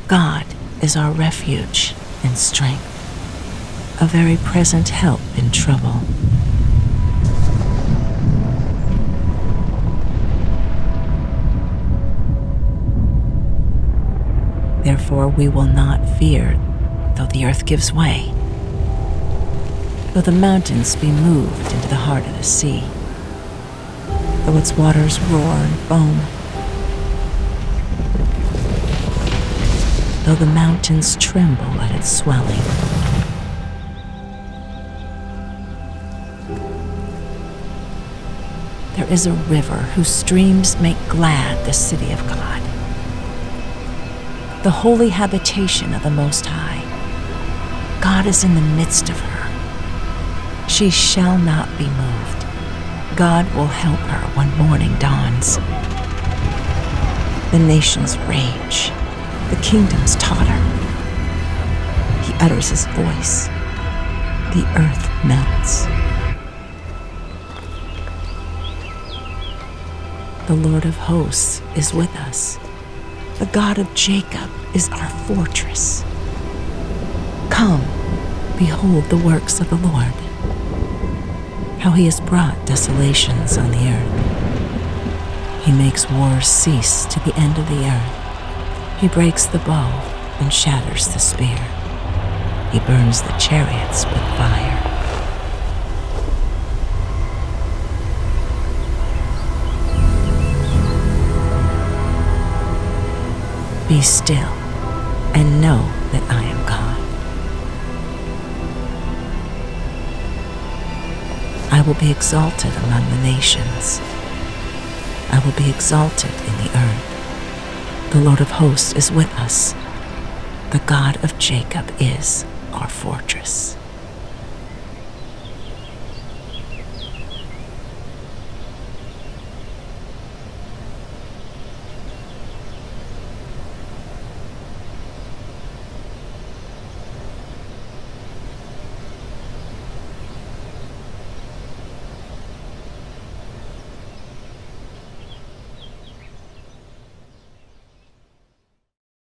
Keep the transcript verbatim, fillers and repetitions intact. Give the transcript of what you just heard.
God is our refuge and strength, a very present help in trouble. Therefore we will not fear, though the earth gives way, though the mountains be moved into the heart of the sea, though its waters roar and foam, though the mountains tremble at its swelling. There is a river whose streams make glad the city of God, the holy habitation of the Most High. God is in the midst of her. She shall not be moved. God will help her when morning dawns. The nations rage. The kingdoms totter. He utters his voice. The earth melts. The Lord of hosts is with us. The God of Jacob is our fortress. Come, behold the works of the Lord, how he has brought desolations on the earth. He makes wars cease to the end of the earth. He breaks the bow and shatters the spear. He burns the chariots with fire. Be still and know that I am God. I will be exalted among the nations. I will be exalted in the earth. The Lord of hosts is with us. The God of Jacob is our fortress.